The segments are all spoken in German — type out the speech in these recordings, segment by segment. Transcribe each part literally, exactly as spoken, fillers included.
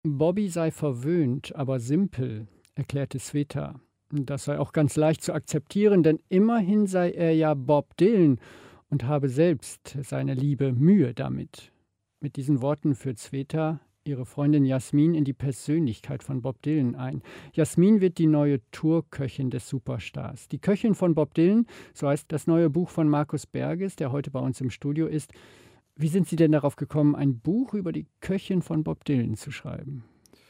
Bobby sei verwöhnt, aber simpel, erklärte Sveta. Das sei auch ganz leicht zu akzeptieren, denn immerhin sei er ja Bob Dylan und habe selbst seine liebe Mühe damit. Mit diesen Worten führt Sveta ihre Freundin Jasmin in die Persönlichkeit von Bob Dylan ein. Jasmin wird die neue Tourköchin des Superstars. Die Köchin von Bob Dylan, so heißt das neue Buch von Markus Berges, der heute bei uns im Studio ist. Wie sind Sie denn darauf gekommen, ein Buch über die Köchin von Bob Dylan zu schreiben?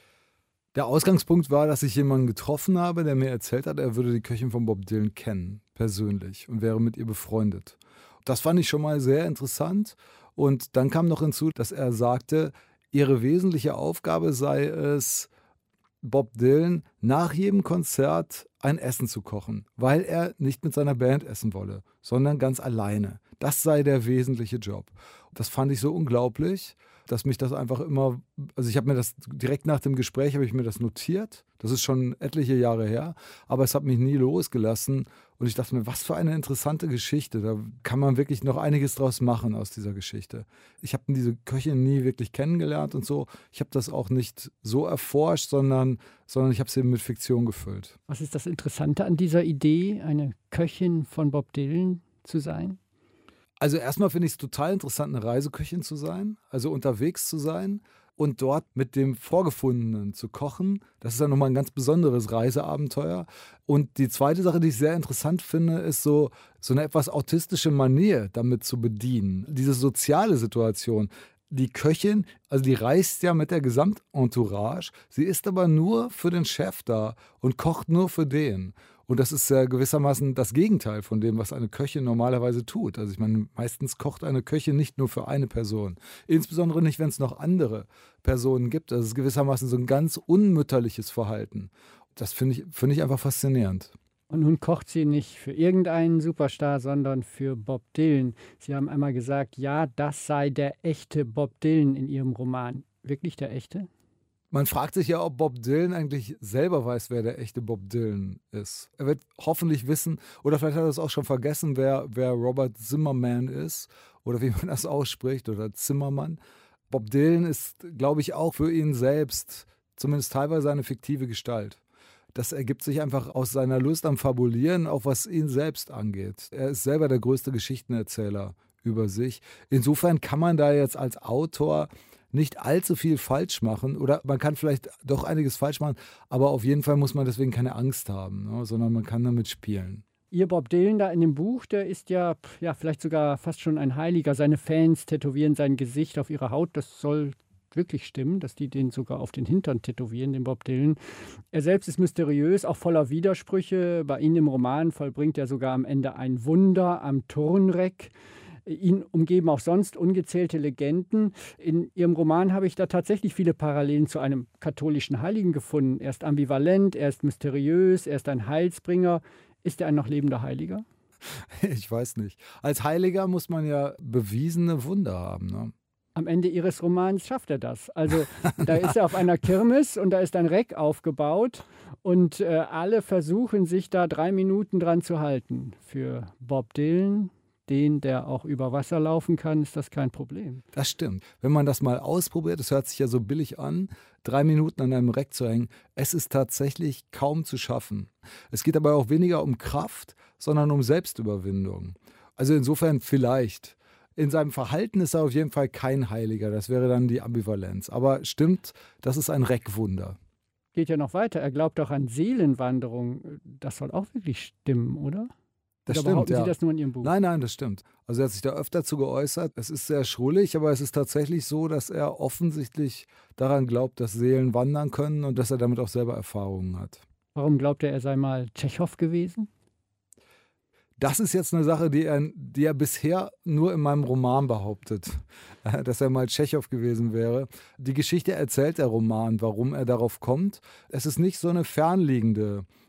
Der Ausgangspunkt war, dass ich jemanden getroffen habe, der mir erzählt hat, er würde die Köchin von Bob Dylan kennen, persönlich, und wäre mit ihr befreundet. Das fand ich schon mal sehr interessant. Und dann kam noch hinzu, dass er sagte, ihre wesentliche Aufgabe sei es, Bob Dylan nach jedem Konzert ein Essen zu kochen, weil er nicht mit seiner Band essen wolle, sondern ganz alleine. Das sei der wesentliche Job. Das fand ich so unglaublich, dass mich das einfach immer, also ich habe mir das direkt nach dem Gespräch, habe ich mir das notiert. Das ist schon etliche Jahre her, aber es hat mich nie losgelassen. Und ich dachte mir, was für eine interessante Geschichte. Da kann man wirklich noch einiges draus machen aus dieser Geschichte. Ich habe diese Köchin nie wirklich kennengelernt und so. Ich habe das auch nicht so erforscht, sondern, sondern ich habe es eben mit Fiktion gefüllt. Was ist das Interessante an dieser Idee, eine Köchin von Bob Dylan zu sein? Also erstmal finde ich es total interessant, eine Reiseköchin zu sein, also unterwegs zu sein und dort mit dem Vorgefundenen zu kochen. Das ist ja nochmal ein ganz besonderes Reiseabenteuer. Und die zweite Sache, die ich sehr interessant finde, ist so, so eine etwas autistische Manier damit zu bedienen. Diese soziale Situation. Die Köchin, also die reist ja mit der Gesamtentourage, sie ist aber nur für den Chef da und kocht nur für den. Und das ist ja gewissermaßen das Gegenteil von dem, was eine Köchin normalerweise tut. Also ich meine, meistens kocht eine Köchin nicht nur für eine Person. Insbesondere nicht, wenn es noch andere Personen gibt. Das ist gewissermaßen so ein ganz unmütterliches Verhalten. Das finde ich, finde ich einfach faszinierend. Und nun kocht sie nicht für irgendeinen Superstar, sondern für Bob Dylan. Sie haben einmal gesagt, ja, das sei der echte Bob Dylan in Ihrem Roman. Wirklich der echte? Man fragt sich ja, ob Bob Dylan eigentlich selber weiß, wer der echte Bob Dylan ist. Er wird hoffentlich wissen, oder vielleicht hat er es auch schon vergessen, wer, wer Robert Zimmerman ist oder wie man das ausspricht, oder Zimmermann. Bob Dylan ist, glaube ich, auch für ihn selbst zumindest teilweise eine fiktive Gestalt. Das ergibt sich einfach aus seiner Lust am Fabulieren, auch was ihn selbst angeht. Er ist selber der größte Geschichtenerzähler über sich. Insofern kann man da jetzt als Autor nicht allzu viel falsch machen, oder man kann vielleicht doch einiges falsch machen, aber auf jeden Fall muss man deswegen keine Angst haben, ne, sondern man kann damit spielen. Ihr Bob Dylan da in dem Buch, der ist ja, ja vielleicht sogar fast schon ein Heiliger. Seine Fans tätowieren sein Gesicht auf ihre Haut. Das soll wirklich stimmen, dass die den sogar auf den Hintern tätowieren, den Bob Dylan. Er selbst ist mysteriös, auch voller Widersprüche. Bei Ihnen im Roman vollbringt er sogar am Ende ein Wunder am Turnreck. Ihn umgeben auch sonst ungezählte Legenden. In Ihrem Roman habe ich da tatsächlich viele Parallelen zu einem katholischen Heiligen gefunden. Er ist ambivalent, er ist mysteriös, er ist ein Heilsbringer. Ist er ein noch lebender Heiliger? Ich weiß nicht. Als Heiliger muss man ja bewiesene Wunder haben, ne? Am Ende Ihres Romans schafft er das. Also da ist er auf einer Kirmes und da ist ein Reck aufgebaut und äh, alle versuchen sich da drei Minuten dran zu halten. Für Bob Dylan, den, der auch über Wasser laufen kann, ist das kein Problem. Das stimmt. Wenn man das mal ausprobiert, das hört sich ja so billig an, drei Minuten an einem Reck zu hängen, es ist tatsächlich kaum zu schaffen. Es geht aber auch weniger um Kraft, sondern um Selbstüberwindung. Also insofern vielleicht. In seinem Verhalten ist er auf jeden Fall kein Heiliger, das wäre dann die Ambivalenz. Aber stimmt, das ist ein Reckwunder. Geht ja noch weiter, er glaubt auch an Seelenwanderung. Das soll auch wirklich stimmen, oder? Das Oder stimmt, behaupten ja. Sie das nur in Ihrem Buch? Nein, nein, das stimmt. Also er hat sich da öfter zu geäußert. Es ist sehr schrullig, aber es ist tatsächlich so, dass er offensichtlich daran glaubt, dass Seelen wandern können und dass er damit auch selber Erfahrungen hat. Warum glaubt er, er sei mal Tschechow gewesen? Das ist jetzt eine Sache, die er, die er bisher nur in meinem Roman behauptet, dass er mal Tschechow gewesen wäre. Die Geschichte erzählt der Roman, warum er darauf kommt. Es ist nicht so eine fernliegende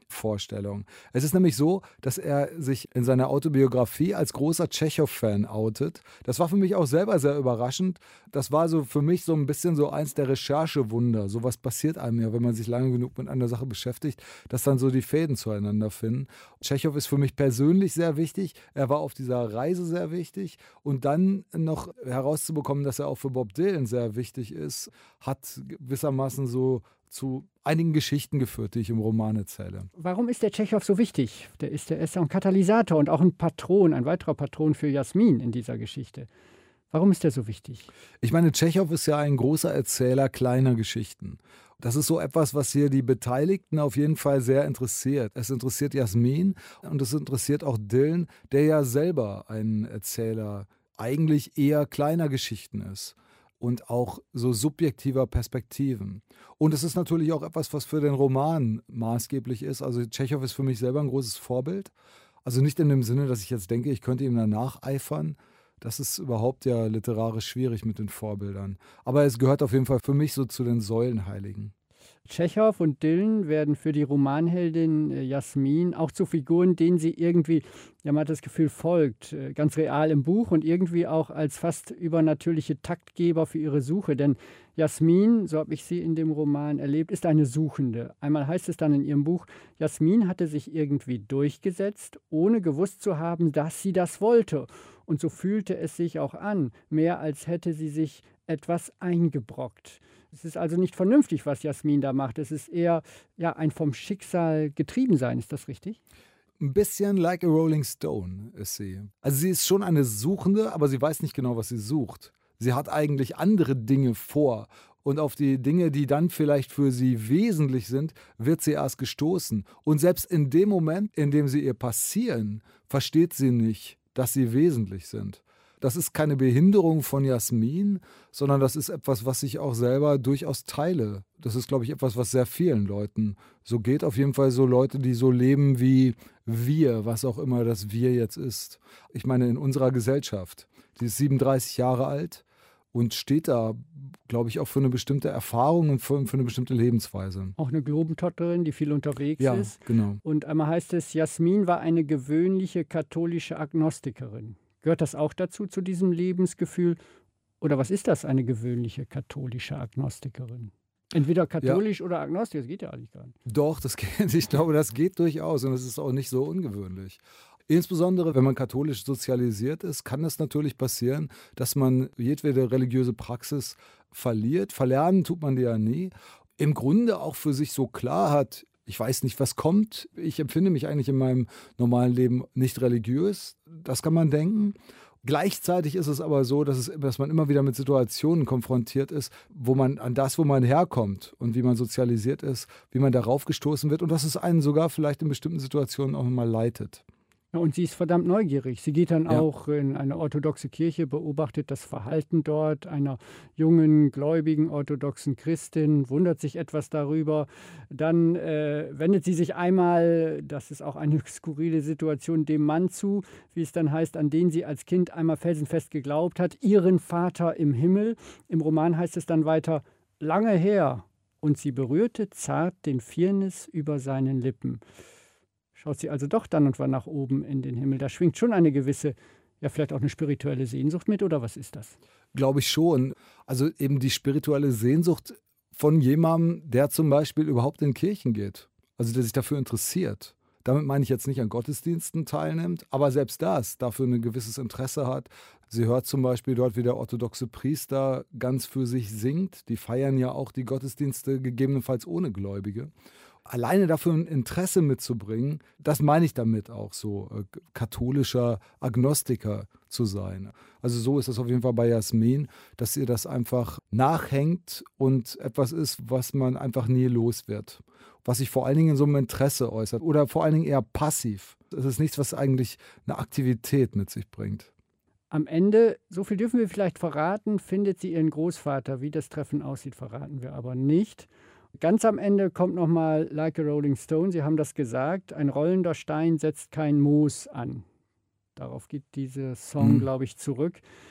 Vorstellung. Es ist nämlich so, dass er sich in seiner Autobiografie als großer Tschechow-Fan outet. Das war für mich auch selber sehr überraschend. Das war so für mich so ein bisschen so eins der Recherchewunder. So was passiert einem ja, wenn man sich lange genug mit einer Sache beschäftigt, dass dann so die Fäden zueinander finden. Tschechow ist für mich persönlich sehr wichtig. Er war auf dieser Reise sehr wichtig. Und dann noch herauszubekommen, dass er auch für Bob Dylan sehr wichtig ist, hat gewissermaßen so zu einigen Geschichten geführt, die ich im Roman erzähle. Warum ist der Tschechow so wichtig? Der ist, der ist ja ein Katalysator und auch ein Patron, ein weiterer Patron für Jasmin in dieser Geschichte. Warum ist der so wichtig? Ich meine, Tschechow ist ja ein großer Erzähler kleiner Geschichten. Das ist so etwas, was hier die Beteiligten auf jeden Fall sehr interessiert. Es interessiert Jasmin und es interessiert auch Dylan, der ja selber ein Erzähler eigentlich eher kleiner Geschichten ist. Und auch so subjektiver Perspektiven. Und es ist natürlich auch etwas, was für den Roman maßgeblich ist. Also Tschechow ist für mich selber ein großes Vorbild. Also nicht in dem Sinne, dass ich jetzt denke, ich könnte ihm danach eifern. Das ist überhaupt ja literarisch schwierig mit den Vorbildern. Aber es gehört auf jeden Fall für mich so zu den Säulenheiligen. Tschechow und Dylan werden für die Romanheldin äh, Jasmin auch zu Figuren, denen sie irgendwie, ja, man hat das Gefühl, folgt, äh, ganz real im Buch und irgendwie auch als fast übernatürliche Taktgeber für ihre Suche. Denn Jasmin, so habe ich sie in dem Roman erlebt, ist eine Suchende. Einmal heißt es dann in ihrem Buch, Jasmin hatte sich irgendwie durchgesetzt, ohne gewusst zu haben, dass sie das wollte. Und so fühlte es sich auch an, mehr als hätte sie sich etwas eingebrockt. Es ist also nicht vernünftig, was Jasmin da macht. Es ist eher ja, ein vom Schicksal getrieben sein. Ist das richtig? Ein bisschen like a Rolling Stone ist sie. Also sie ist schon eine Suchende, aber sie weiß nicht genau, was sie sucht. Sie hat eigentlich andere Dinge vor. Und auf die Dinge, die dann vielleicht für sie wesentlich sind, wird sie erst gestoßen. Und selbst in dem Moment, in dem sie ihr passieren, versteht sie nicht, dass sie wesentlich sind. Das ist keine Behinderung von Jasmin, sondern das ist etwas, was ich auch selber durchaus teile. Das ist, glaube ich, etwas, was sehr vielen Leuten so geht. Auf jeden Fall so Leute, die so leben wie wir, was auch immer das Wir jetzt ist. Ich meine, in unserer Gesellschaft. Die ist siebenunddreißig Jahre alt und steht da, glaube ich, auch für eine bestimmte Erfahrung und für, für eine bestimmte Lebensweise. Auch eine Globentotterin, die viel unterwegs ja, ist. Ja, genau. Und einmal heißt es, Jasmin war eine gewöhnliche katholische Agnostikerin. Gehört das auch dazu, zu diesem Lebensgefühl? Oder was ist das, eine gewöhnliche katholische Agnostikerin? Entweder katholisch ja. oder agnostisch, das geht ja eigentlich gar nicht. Doch, das geht, ich glaube, das geht durchaus und es ist auch nicht so ungewöhnlich. Insbesondere, wenn man katholisch sozialisiert ist, kann es natürlich passieren, dass man jedwede religiöse Praxis verliert. Verlernen tut man die ja nie. Im Grunde auch für sich so klar hat, ich weiß nicht, was kommt. Ich empfinde mich eigentlich in meinem normalen Leben nicht religiös. Das kann man denken. Gleichzeitig ist es aber so, dass, es, dass man immer wieder mit Situationen konfrontiert ist, wo man an das, wo man herkommt und wie man sozialisiert ist, wie man darauf gestoßen wird und dass es einen sogar vielleicht in bestimmten Situationen auch mal leitet. Ja, und sie ist verdammt neugierig. Sie geht dann ja. auch in eine orthodoxe Kirche, beobachtet das Verhalten dort einer jungen, gläubigen, orthodoxen Christin, wundert sich etwas darüber. Dann äh, wendet sie sich einmal, das ist auch eine skurrile Situation, dem Mann zu, wie es dann heißt, an den sie als Kind einmal felsenfest geglaubt hat, ihren Vater im Himmel. Im Roman heißt es dann weiter, lange her. Und sie berührte zart den Firnis über seinen Lippen. Schaut sie also doch dann und wann nach oben in den Himmel. Da schwingt schon eine gewisse, ja vielleicht auch eine spirituelle Sehnsucht mit, oder was ist das? Glaube ich schon. Also eben die spirituelle Sehnsucht von jemandem, der zum Beispiel überhaupt in Kirchen geht. Also der sich dafür interessiert. Damit meine ich jetzt nicht an Gottesdiensten teilnimmt, aber selbst das, dafür ein gewisses Interesse hat. Sie hört zum Beispiel dort, wie der orthodoxe Priester ganz für sich singt. Die feiern ja auch die Gottesdienste gegebenenfalls ohne Gläubige. Alleine dafür ein Interesse mitzubringen, das meine ich damit auch so, äh, katholischer Agnostiker zu sein. Also so ist es auf jeden Fall bei Jasmin, dass ihr das einfach nachhängt und etwas ist, was man einfach nie los wird. Was sich vor allen Dingen in so einem Interesse äußert oder vor allen Dingen eher passiv. Es ist nichts, was eigentlich eine Aktivität mit sich bringt. Am Ende, so viel dürfen wir vielleicht verraten, findet sie ihren Großvater. Wie das Treffen aussieht, verraten wir aber nicht. Ganz am Ende kommt nochmal Like a Rolling Stone. Sie haben das gesagt, ein rollender Stein setzt kein Moos an. Darauf geht dieser Song, mhm. glaube ich, zurück.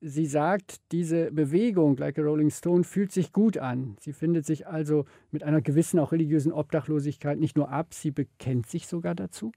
Sie sagt, diese Bewegung, Like a Rolling Stone, fühlt sich gut an. Sie findet sich also mit einer gewissen, auch religiösen Obdachlosigkeit nicht nur ab, sie bekennt sich sogar dazu.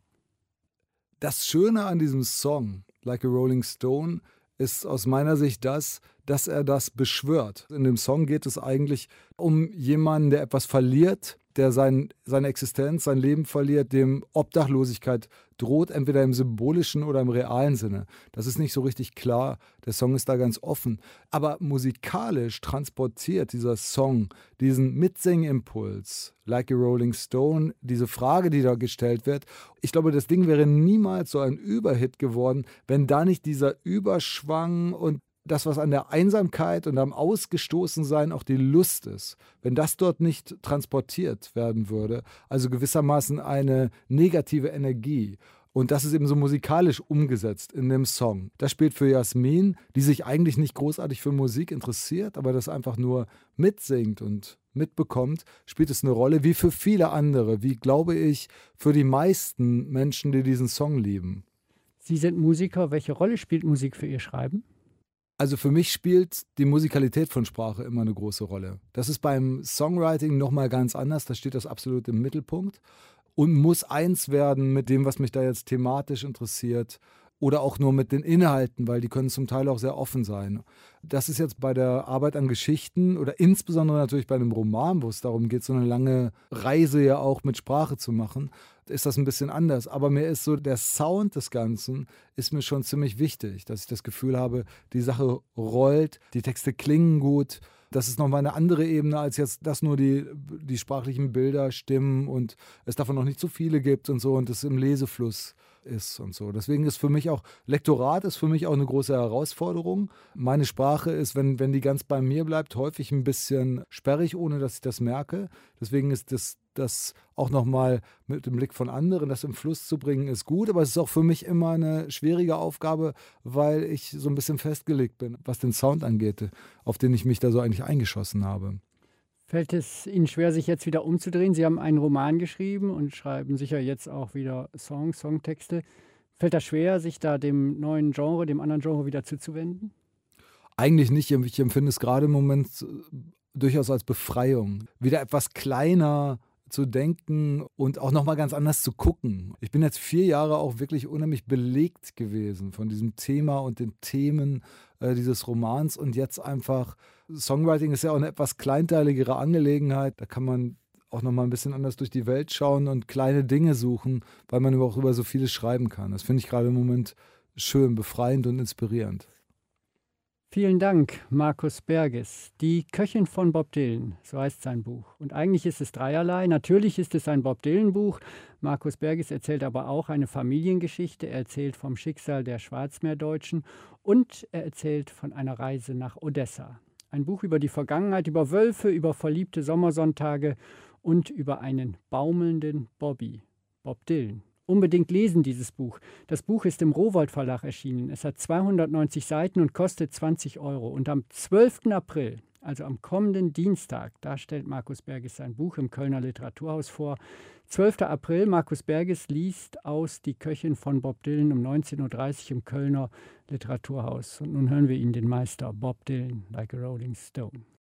Das Schöne an diesem Song, Like a Rolling Stone, ist aus meiner Sicht das, dass er das beschwört. In dem Song geht es eigentlich um jemanden, der etwas verliert, der sein, seine Existenz, sein Leben verliert, dem Obdachlosigkeit droht, entweder im symbolischen oder im realen Sinne. Das ist nicht so richtig klar. Der Song ist da ganz offen. Aber musikalisch transportiert dieser Song diesen Mitsingimpuls, Like a Rolling Stone, diese Frage, die da gestellt wird. Ich glaube, das Ding wäre niemals so ein Überhit geworden, wenn da nicht dieser Überschwang und das, was an der Einsamkeit und am Ausgestoßensein auch die Lust ist, wenn das dort nicht transportiert werden würde, also gewissermaßen eine negative Energie. Und das ist eben so musikalisch umgesetzt in dem Song. Das spielt für Jasmin, die sich eigentlich nicht großartig für Musik interessiert, aber das einfach nur mitsingt und mitbekommt, spielt es eine Rolle, wie für viele andere, wie, glaube ich, für die meisten Menschen, die diesen Song lieben. Sie sind Musiker. Welche Rolle spielt Musik für Ihr Schreiben? Also für mich spielt die Musikalität von Sprache immer eine große Rolle. Das ist beim Songwriting nochmal ganz anders, da steht das absolut im Mittelpunkt und muss eins werden mit dem, was mich da jetzt thematisch interessiert oder auch nur mit den Inhalten, weil die können zum Teil auch sehr offen sein. Das ist jetzt bei der Arbeit an Geschichten oder insbesondere natürlich bei einem Roman, wo es darum geht, so eine lange Reise ja auch mit Sprache zu machen, ist das ein bisschen anders. Aber mir ist so der Sound des Ganzen ist mir schon ziemlich wichtig, dass ich das Gefühl habe, die Sache rollt, die Texte klingen gut. Das ist nochmal eine andere Ebene, als jetzt, dass nur die, die sprachlichen Bilder stimmen und es davon noch nicht so viele gibt und so und es im Lesefluss ist und so. Deswegen ist für mich auch, Lektorat ist für mich auch eine große Herausforderung. Meine Sprache ist, wenn, wenn die ganz bei mir bleibt, häufig ein bisschen sperrig, ohne dass ich das merke. Deswegen ist das, das auch nochmal mit dem Blick von anderen, das im Fluss zu bringen, ist gut. Aber es ist auch für mich immer eine schwierige Aufgabe, weil ich so ein bisschen festgelegt bin, was den Sound angeht, auf den ich mich da so eigentlich eingeschossen habe. Fällt es Ihnen schwer, sich jetzt wieder umzudrehen? Sie haben einen Roman geschrieben und schreiben sicher jetzt auch wieder Songs, Songtexte. Fällt das schwer, sich da dem neuen Genre, dem anderen Genre wieder zuzuwenden? Eigentlich nicht. Ich empfinde es gerade im Moment durchaus als Befreiung. Wieder etwas kleiner zu denken und auch nochmal ganz anders zu gucken. Ich bin jetzt vier Jahre auch wirklich unheimlich belegt gewesen von diesem Thema und den Themen äh, dieses Romans und jetzt einfach, Songwriting ist ja auch eine etwas kleinteiligere Angelegenheit, da kann man auch nochmal ein bisschen anders durch die Welt schauen und kleine Dinge suchen, weil man auch über so vieles schreiben kann. Das finde ich gerade im Moment schön, befreiend und inspirierend. Vielen Dank, Markus Berges. Die Köchin von Bob Dylan, so heißt sein Buch. Und eigentlich ist es dreierlei. Natürlich ist es ein Bob Dylan-Buch. Markus Berges erzählt aber auch eine Familiengeschichte. Er erzählt vom Schicksal der Schwarzmeerdeutschen und er erzählt von einer Reise nach Odessa. Ein Buch über die Vergangenheit, über Wölfe, über verliebte Sommersonntage und über einen baumelnden Bobby, Bob Dylan. Unbedingt lesen dieses Buch. Das Buch ist im Rowohlt Verlag erschienen. Es hat zweihundertneunzig Seiten und kostet zwanzig Euro. Und am zwölften April, also am kommenden Dienstag, da stellt Markus Berges sein Buch im Kölner Literaturhaus vor. zwölfter April, Markus Berges liest aus Die Köchin von Bob Dylan um neunzehn Uhr dreißig im Kölner Literaturhaus. Und nun hören wir ihn, den Meister Bob Dylan, Like a Rolling Stone.